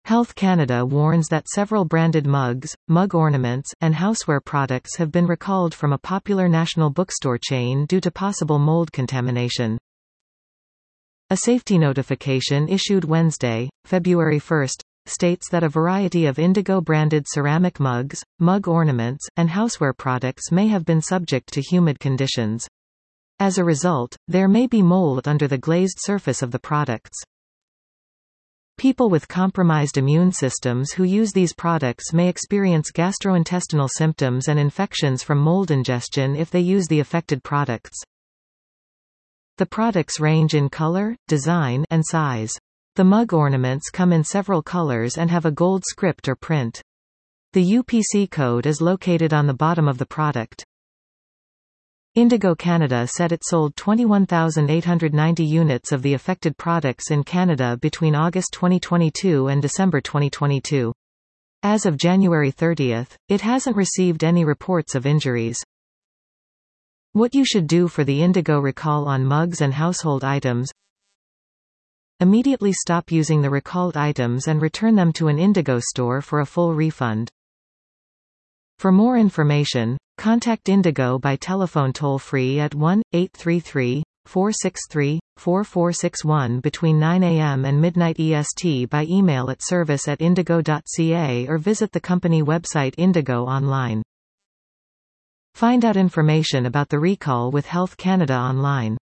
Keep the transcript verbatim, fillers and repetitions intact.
Health Canada warns that several branded mugs, mug ornaments, and houseware products have been recalled from a popular national bookstore chain due to possible mold contamination. A safety notification issued Wednesday, February first, states that a variety of Indigo-branded ceramic mugs, mug ornaments, and houseware products may have been subject to humid conditions. As a result, there may be mold under the glazed surface of the products. People with compromised immune systems who use these products may experience gastrointestinal symptoms and infections from mold ingestion if they use the affected products. The products range in color, design, and size. The mug ornaments come in several colors and have a gold script or print. The U P C code is located on the bottom of the product. Indigo Canada said it sold twenty-one thousand eight hundred ninety units of the affected products in Canada between August twenty twenty-two and December twenty twenty-two. As of January thirtieth, it hasn't received any reports of injuries. What you should do for the Indigo recall on mugs and household items: immediately stop using the recalled items and return them to an Indigo store for a full refund. For more information, contact Indigo by telephone toll-free at one eight three three, four six three, four four six one between nine a m and midnight E S T, by email at service at indigo dot c a or visit the company website Indigo online. Find out information about the recall with Health Canada online.